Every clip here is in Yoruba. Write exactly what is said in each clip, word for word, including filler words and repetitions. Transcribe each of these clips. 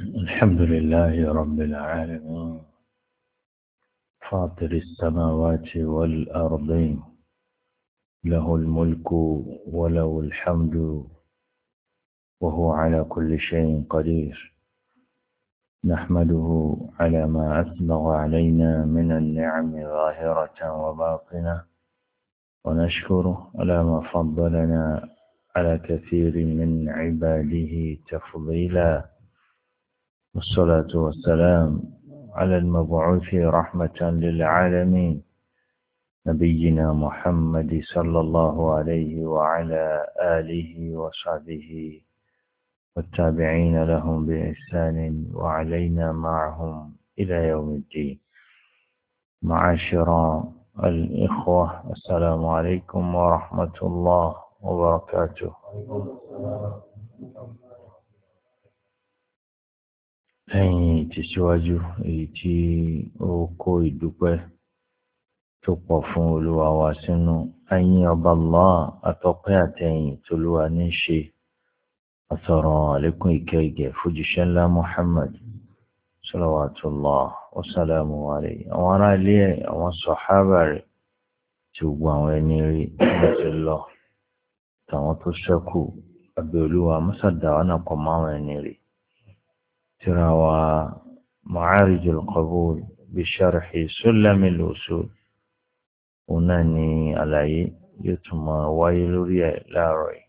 الحمد لله رب العالمين فاطر السماوات والأرضين له الملك وله الحمد وهو على كل شيء قدير نحمده على ما أسبغ علينا من النعم ظاهرة وباطنة ونشكره على ما فضلنا على كثير من عباده تفضيلا والصلاة والسلام على المبعوث رحمة للعالمين نبينا محمد صلى الله عليه وعلى آله وصحبه والتابعين لهم بإحسان وعلينا معهم إلى يوم الدين. معاشر الإخوة السلام عليكم ورحمة الله وبركاته. lẹ́yìn tẹ̀síwájú èyí tí ó kó ìdúpẹ́ tó pọ̀ fún olúwa wa sínú ayin ọba Allah àtọ́pẹ́ àtẹ̀yìn tolúwa ní í ṣe àtọ̀rọ̀ àlékún ìkẹ́ ìgẹ̀ fújíṣẹ́ ńlá Muhammad salawatullah wa salamu alayhi àwọn ará ilé ẹ̀ àwọn sọ̀hábà rẹ̀ tí gbogbo àwọn ẹni rí wọ́n ti lọ tàwọn tó ṣẹ́kù abẹ́ olúwa mọ́sàdáwà náà kọ́ máwọn ẹni rí. ترى معارج القبول بشرح سلم الوصول وناني علي يتم ويلوري لاروي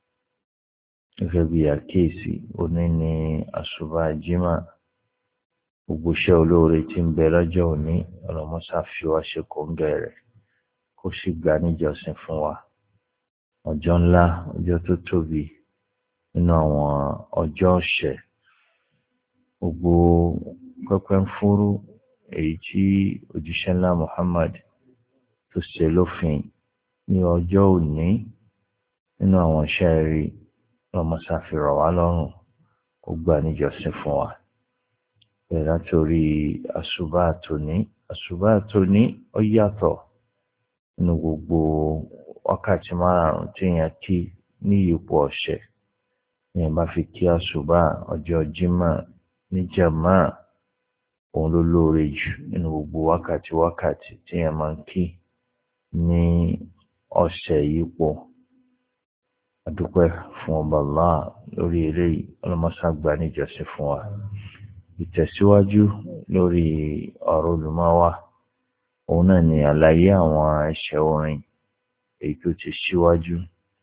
غبي كيسي ونني الصباح جمع وبشو لوري تنبلا جوني ولا مسافي واشكون غيره كوشي غاني جوسن فوا ọjọ́ ńlá ọjọ́ tó tóbi nínú àwọn ọjọ́ ọ̀sẹ̀ gbogbo pẹpẹ ń fúrú èyí tí òjíṣẹ́ ńlá Muhammad tó ṣe lófin ní ọjọ́ òní nínú àwọn iṣẹ́ rí lọ́mọ́sáfìrọ̀ wá lọ́rùn kó gbà níjọsìn fún wa. bẹ̀rẹ̀ látòrí àṣùbà àtòní àṣùbà àtòní ó yàtọ̀ nínú gbogbo wákàtí márùn-ún tí èèyàn kí ní ipò ọ̀sẹ̀ èèyàn bá fi kí àṣùbà ọjọ́ Jímọ̀ ní jàmá òun ló lóore jù nínú gbogbo wákàtí wákàtí tí èèyàn máa ń kí ní ọ̀sẹ̀ yìí pọ̀. adúpẹ́ fún ọba Allah lórí eléyìí ọlọ́mọṣàgbà níjọsìn fún wa. ìtẹ̀síwájú lórí ọ̀rọ̀ olùmọ́wá òun náà ni àlàyé àwọn ẹsẹ̀ orin èyí tó ti ṣíwájú.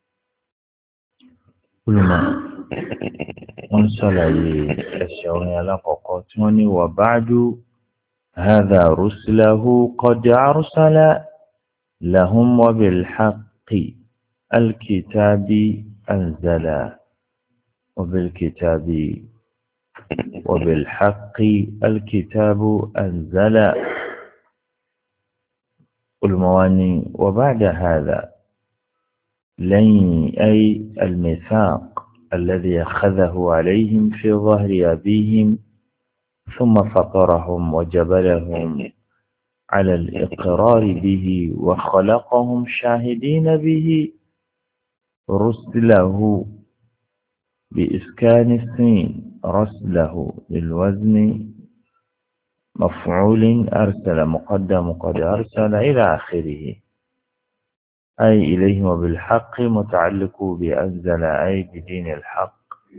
olùmọ̀ wọ́n ṣàlàyé ẹsẹ̀ orin alákọ̀ọ́kọ́ tí wọ́n ní wa ba'du hadha rusulahu qad arsala lahum wa bil haqqi alkitabi anzala wa bil kitabi wa bil haqqi alkitabu anzala. olùmọ̀wání wa ba'da hadha lẹ́yìn ay al-mithaq الذي أخذه عليهم في ظهر أبيهم ثم فطرهم وجبلهم على الإقرار به وخلقهم شاهدين به رسله بإسكان السين رسله للوزن مفعول أرسل مقدم قد أرسل إلى آخره أي إليهم وبالحق متعلق بأنزل أي بدين الحق.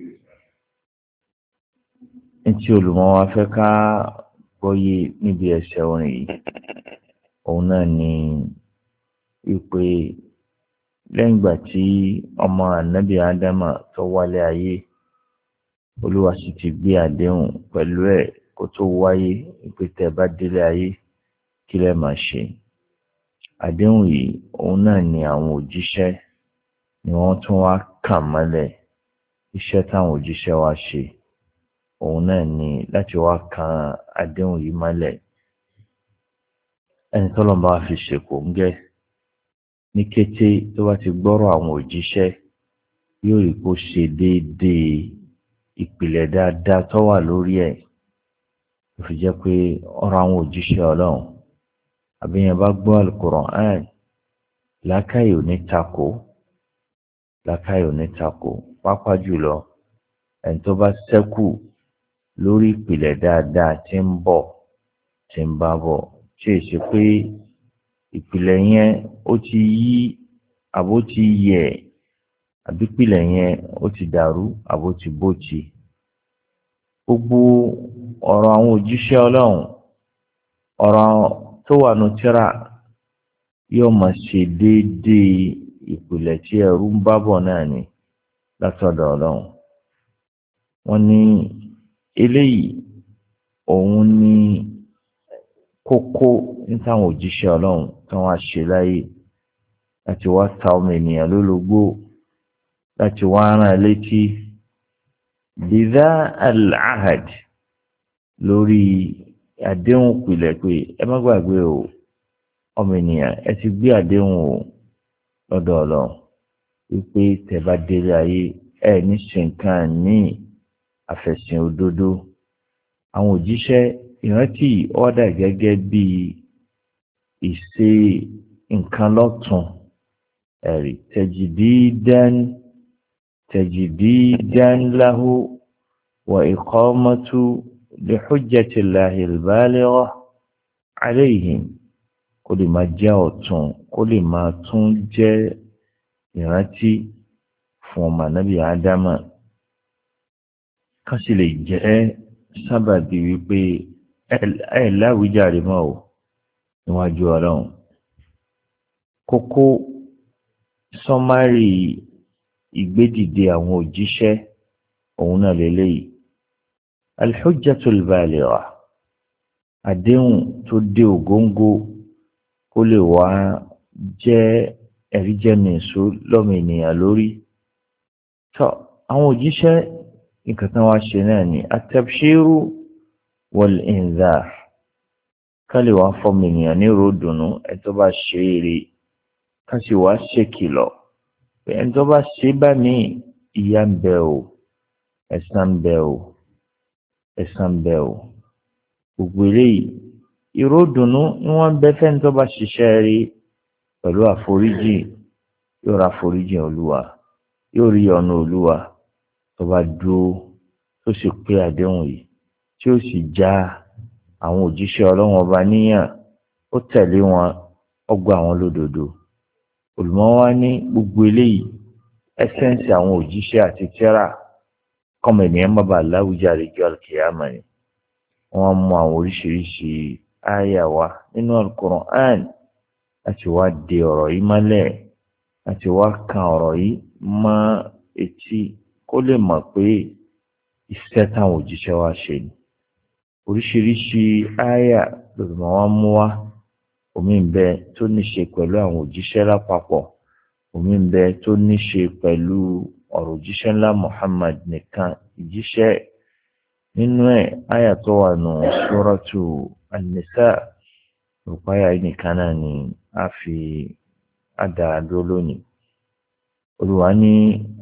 انتي الموافقة بوي نبي الشوني أوناني يقول lẹ́yìn ìgbà tí ọmọ ànábì ádámà tó wálé ayé olúwa sì ti gbé àdéhùn pẹ̀lú ẹ̀ kó tó wáyé pé tẹ́ bá délé ayé kí lẹ́ máa ṣe. àdéhùn yìí òun náà ni àwọn òjíṣẹ́ ni wọ́n tún wá kà mọ́lẹ̀. iṣẹ́ táwọn òjíṣẹ́ wá ṣe òun náà ni láti wá kan àdéhùn yìí mọ́lẹ̀. ẹni tọ́lọ́ bá fi ṣe kòńgẹ́ ní kété tó bá ti gbọ́rọ̀ àwọn òjíṣẹ́ yóò rí kó ṣe déédéé ìpìlẹ̀ dáadáa tó wà lórí ẹ̀. ó fi jẹ́ pé ọ̀rọ̀ àwọn òjíṣẹ́ ọlọ́run àbí yẹn bá gbọ́ Al-Qur'an làákàyè ò ní takò làákàyè ò ní takò pàápàá jùlọ ẹni tó bá ṣẹ́kù lórí ìpìlẹ̀ dáadáa tí ń bọ̀ tí ń bá bọ̀ tí è ṣe pé ìpìlẹ̀ yẹn ó ti yí àbó ti yẹ̀ àbí ìpìlẹ̀ yẹn ó ti dàrú àbó ti bó ti. Gbogbo ọ̀rọ̀ àwọn òjíṣẹ́ Ọlọ́run ọ̀rọ̀ tó wà nù tírà yóò máa ṣe déédéé ìpìlẹ̀ tí ẹrú ń bá bọ̀ náà ni látọ̀dọ̀ Ọlọ́run. Wọ́n ní eléyìí òun ní kókó ní táwọn òjíṣẹ́ Ọlọ́run tí wọ́n á ṣe láyé láti wá ta ọmọ ènìyàn lólobó láti wá rán létí bidha al-ahad lórí àdéhùn pìlẹ̀ pé ẹ má gbàgbé o ọmọ ènìyàn ẹ ti gbé àdéhùn o lọ́dọ̀ Ọlọ́run wípé tẹ́ bá délé ayé ẹ ní ṣe nǹkan ní àfẹ̀sìn òdodo. Àwọn òjíṣẹ́ ìrántí ọ̀dà gẹ́gẹ́ bí ìṣe nǹkan lọ́tún ẹ̀rí tajdidan tajdidan lahu wa iqamatu li hujjatillahi al-baligha alayhim kó lè máa jẹ́ ọ̀tún kó lè máa tún jẹ́ ìrántí fún ọmọ ànábì Ádámà ká sì lè jẹ́ sábàbí wípé ẹ láwíjàre mọ́ ò níwájú Ọlọ́run. Kókó sọmárì ìgbédìde àwọn òjíṣẹ́ òun náà lélẹ́yìí al-hujjatul baligha àdéhùn tó dé ògóńgó kó lè wá jẹ́ ẹ̀ríjẹ́mìísú lọ́mọ ènìyàn lórí. Tọ́ àwọn òjíṣẹ́ nǹkan tán wá ṣe náà ni at-tabshiru wal-inzar ká lè wá fọmọ ènìyàn ní ròdùnú ẹ tó bá ṣe eré ká sì wá ṣèkìlọ̀ pé ẹni tó bá ṣe bá ní ìyà ń bẹ o ẹ̀san ń bẹ o ẹ̀san ń bẹ o. Gbogbo eléyìí ìròdùnú ni wọ́n ń bẹ fẹ́ni tó bá ṣiṣẹ́ rí pẹ̀lú àforíjì yóò ra àforíjì Olúwa yóò rí ọ̀nà Olúwa tó bá dúró tó sì pé àdéhùn yìí tí ó sì já àwọn òjíṣẹ́ Ọlọ́run ọba níyàn ó tẹ̀lé wọn ó gbà wọn lódodo. Olùmọ̀ wa ní gbogbo eléyìí ẹsẹ̀nsì àwọn òjíṣẹ́ àti tírà kọ́mọ ènìyàn má bàa láwùjáre jọ àlùkìyámà ni. Wọ́n mú àwọn oríṣiríṣi àyà wa nínú Al-Qur'an láti wá de ọ̀rọ̀ yìí mọ́lẹ̀ láti wá kan ọ̀rọ̀ yìí mọ́ etí kó lè mọ̀ pé iṣẹ́ táwọn òjíṣẹ́ wa ṣe ni. Oríṣiríṣi àyà lòdùmọ̀ wọn mú wá omi ń bẹ tó ní ṣe pẹ̀lú àwọn òjíṣẹ́ lápapọ̀ omi ń bẹ tó ní ṣe pẹ̀lú ọ̀rọ̀ òjíṣẹ́ ńlá Muhammad nìkan ìjíṣẹ́ nínú ẹ̀ àyà tó wà nù Suratu An-Nisa rúpáyà nìkan náà ni a fi àdáadó lónìí. Olúwa ní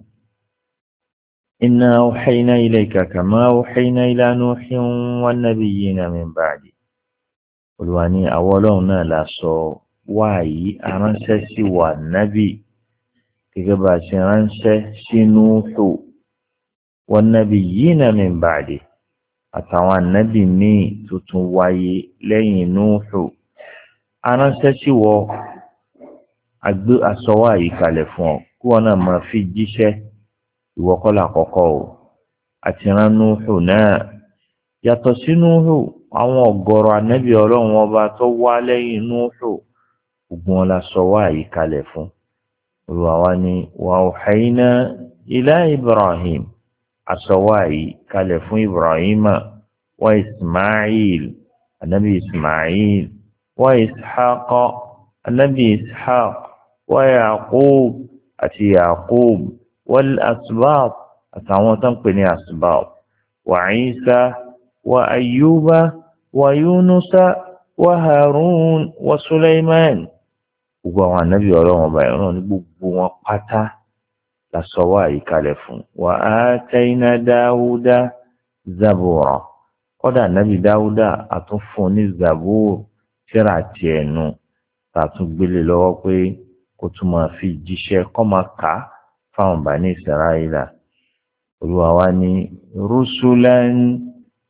inna awhayna ilayka kama awhayna ila Nuhin wan-nabiyyina min ba'di. Olúwa ní àwọn Ọlọ́run náà la sọ wáyé aránṣẹ́ sí wa nábì gẹ́gẹ́ bá ṣe ránṣẹ́ sí Nuhu wan-nabiyyina min ba'di àtàwọn ànábì míì tuntun wáyé lẹ́yìn Nuhu. Aránṣẹ́ sí wọ agbé àsọwọ́ àyíkalẹ̀ fún ọ kí wọn náà máa fi jíṣẹ́ ìwọ kọ́ làkọ́kọ́ o àti rán Nuhu náà yàtọ̀ sí Nuhu àwọn ọ̀gọ̀rọ̀ ànábì Ọlọ́run ọba tó wá lẹ́yìn Nuhu gbogbo wọn la sọwọ́ àyíkalẹ̀ fún. Olúwa wa ní wa awhayna ila Ibrahim àsọwọ́ àyíkalẹ̀ fún Ibrahima wa Ismail ànábì Ismail wa Ishaq ànábì Ishaq wa Yaqub àti Yaqub wal asbab àtàwọn tó ń pè ní asbab wa Isa wa Ayyuba wa Yunusa wa Harun wa Sulaiman. Gbogbo àwọn ànábì Ọlọ́run ọba ìran ní gbogbo wọn pátá la sọ wá àyíkalẹ̀ fún. Wa atayna Dáúdà Zabura kọ́dà ànábì Dáúdà àtúnfún ní Zabur tírà tiẹ̀ nù tàtún gbélé lọ́wọ́ pé kó tún máa fi jíṣẹ́ kọ́ máa kà á fáwọn Bani Israila. Olúwa wa ní rusulan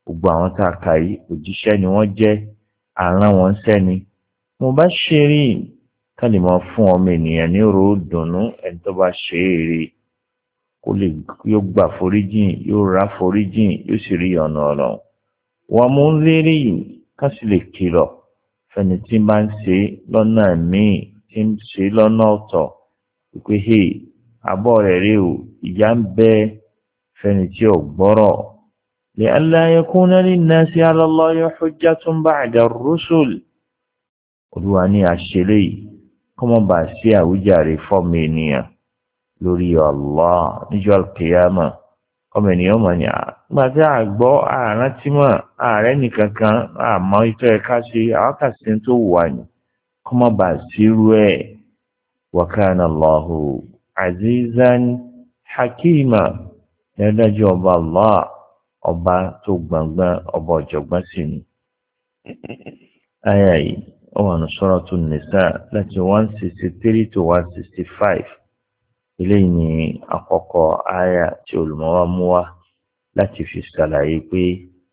gbogbo àwọn tá a kà yìí òjíṣẹ́ ni wọ́n jẹ́ àrán wọn sẹ́ni mubashirin ká lè máa fún ọmọ ènìyàn ní ro dùnú ẹni tó bá ṣe é rí kó lè yóò gbà foríjìn yóò rà foríjìn yóò sì rí ọ̀nà ọ̀rọ̀ wa munzirin ká sì lè kìlọ̀ fẹni tí bá ń ṣe lọ́nà míì tí ń ṣe lọ́nà ọ̀tọ̀ wípé hey àbọ̀ rẹ̀ rí o ìyá ń bẹ fẹni tí ò gbọ́rọ̀ li'alla yakuna linnasi 'ala Allahi hujjatun ba'da ar-rusul olúwa ní àṣẹlẹ yìí kọ́mọ́ bá sí àwíjàre fọ́ọ̀mù ènìyàn lórí Allah níjọ́ al-qiyama ọmọ ènìyàn mọ̀ ní àgbàtí àgbọ́ àrántí mọ̀ ààrẹ nìkankan àmọ́ ìtọ́ ẹ̀ka ṣe àwákàtí tó wà ní kọ́mọ́ bá sírú ẹ̀ wa kana Allahu azizan hakima ẹ̀dájọ́ ọba Allah ọba tó gbọ̀ngbọ̀n ọba ọ̀jọ̀gbọ́n sí ni. Àyà yìí ó wà ní Suratun Nisa láti one sixty three to one sixty five. Eléyìí ni àkọ́kọ́ àyà tí olùmọ̀wá mú wá láti fi ṣàlàyé pé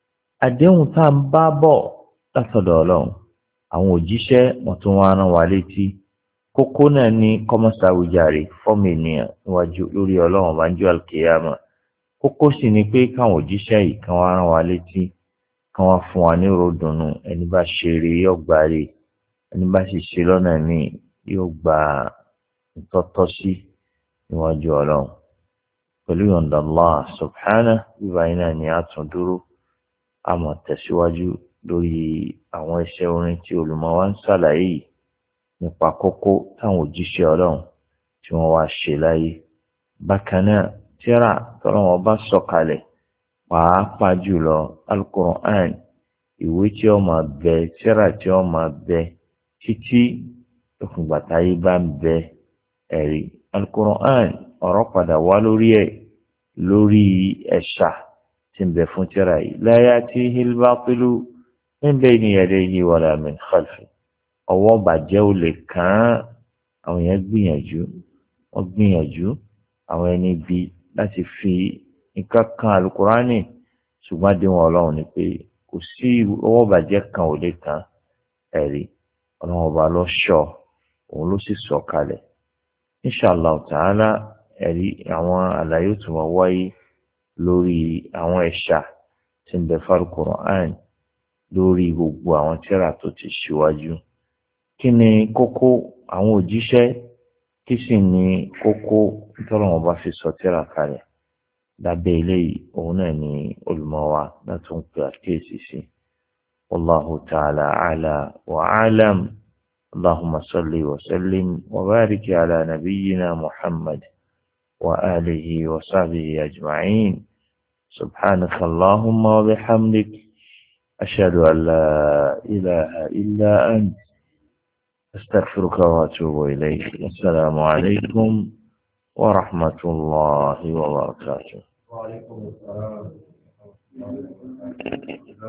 àdéhùn tá à ń bá bọ̀ látọ̀dọ̀ Ọlọ́run àwọn òjíṣẹ́ wọn tún wá rán wa létí kókó náà ní kọ́mọ́sáwìjàre fọ́ọ̀mù ènìyàn níwájú lórí Ọlọ́run bá ń jọ àlùkìyámà kókó sì ni pé káwọn òjíṣẹ́ yìí kan wá rán wa létí kan wá fún wa ní ròdùnú ẹni bá ṣe eré yóò gbà rè ẹni bá sì ṣe lọ́nà míì yóò gba ìtọ́tọ́ sí níwájú Ọlọ́run pẹ̀lú yọ̀ǹda Allah subhanahu bíbá iná ni a tún dúró a mọ̀ tẹ̀síwájú lórí àwọn iṣẹ́ orin tí olùmọ̀ wa ń ṣàlàyé yìí nípa kókó táwọn òjíṣẹ́ Ọlọ́run tí wọ́n wá ṣe láyé bákan náà tírà tọ́lọ́wọ́n bá sọ̀kalẹ̀ pàápàá jùlọ Al-Qur'an ìwé tí ó máa bẹ tírà tí ó máa bẹ títí òfìgbà táyé bá ń bẹ ẹ̀rí Al-Qur'an ọ̀rọ̀ padà wá lórí ẹ̀ lórí ẹ̀ṣà tí ń bẹ fún tírà yìí la ya'tihil batilu min bayni yadayhi wala min khalfi ọwọ́ bàjẹ́ ò lè kàn án àwọn yẹn gbìyànjú wọ́n gbìyànjú àwọn ẹni bíi láti fi nǹkan kan Al-Qur'ani ṣùgbọ́n àdéhùn Ọlọ́run ni pé kò sí ọwọ́ bàjẹ́ kan ò lè kàn ẹ̀rí Ọlọ́run ọba ló ṣọ́ òun ló sì sọ kalẹ̀ Inshallah ta'ala ẹ̀rí àwọn àlàyé tó wọ́n wáyé lórí àwọn ẹ̀ṣà tí ń bẹ fún Al-Qur'an lórí gbogbo àwọn tírà tó ti ṣíwájú kí ni kókó àwọn òjíṣẹ́ kí sì ni kókó tọ́lọ̀ wọn bá fi sọ tírà kalẹ̀ lábẹ́ eléyìí òun náà ni olùmọ̀ wa láti ń pè àkíyèsí sí wallahu ta'ala a'la wa a'lam allahumma salli wa sallim wa barik ala nabiyyina muhammad wa alihi wa sahbihi ajma'in subhanaka allahumma wa bihamdik ashhadu an la ilaha illa ant أستغفرك وأتوب إليك السلام عليكم ورحمة الله وبركاته. وعليكم السلام.